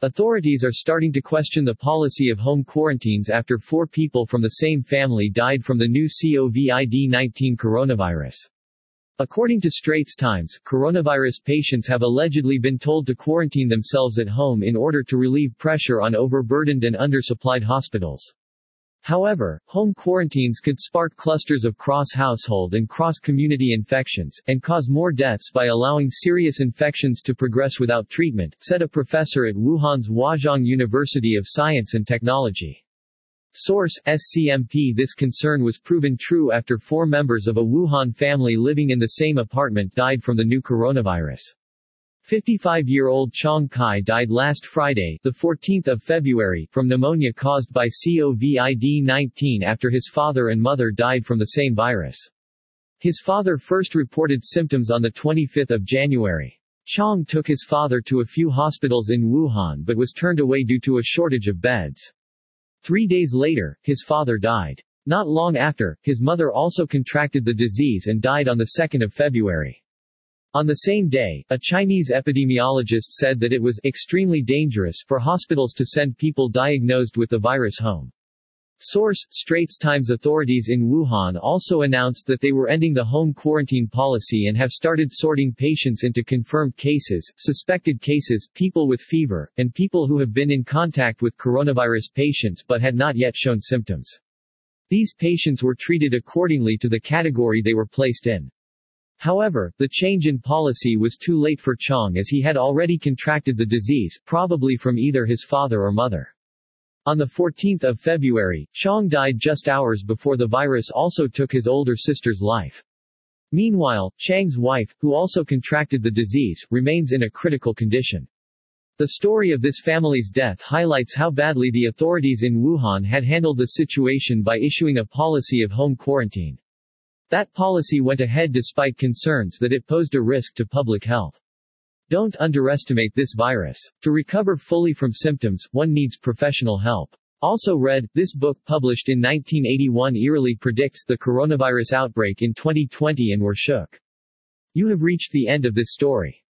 Authorities are starting to question the policy of home quarantines after 4 people from the same family died from the new COVID-19 coronavirus. According to Straits Times, coronavirus patients have allegedly been told to quarantine themselves at home in order to relieve pressure on overburdened and undersupplied hospitals. However, home quarantines could spark clusters of cross-household and cross-community infections, and cause more deaths by allowing serious infections to progress without treatment, said a professor at Wuhan's Huazhong University of Science and Technology. Source, SCMP. This concern was proven true after 4 members of a Wuhan family living in the same apartment died from the new coronavirus. 55-year-old Chong Kai died last Friday, the 14th of February, from pneumonia caused by COVID-19 after his father and mother died from the same virus. His father first reported symptoms on the 25th of January. Chong took his father to a few hospitals in Wuhan but was turned away due to a shortage of beds. 3 days later, his father died. Not long after, his mother also contracted the disease and died on the 2nd of February. On the same day, a Chinese epidemiologist said that it was extremely dangerous for hospitals to send people diagnosed with the virus home. Source, Straits Times. Authorities in Wuhan also announced that they were ending the home quarantine policy and have started sorting patients into confirmed cases, suspected cases, people with fever, and people who have been in contact with coronavirus patients but had not yet shown symptoms. These patients were treated accordingly to the category they were placed in. However, the change in policy was too late for Chong as he had already contracted the disease, probably from either his father or mother. On the 14th of February, Chong died just hours before the virus also took his older sister's life. Meanwhile, Chang's wife, who also contracted the disease, remains in a critical condition. The story of this family's death highlights how badly the authorities in Wuhan had handled the situation by issuing a policy of home quarantine. That policy went ahead despite concerns that it posed a risk to public health. Don't underestimate this virus. To recover fully from symptoms, one needs professional help. Also read, this book published in 1981 eerily predicts the coronavirus outbreak in 2020 and were shook. You have reached the end of this story.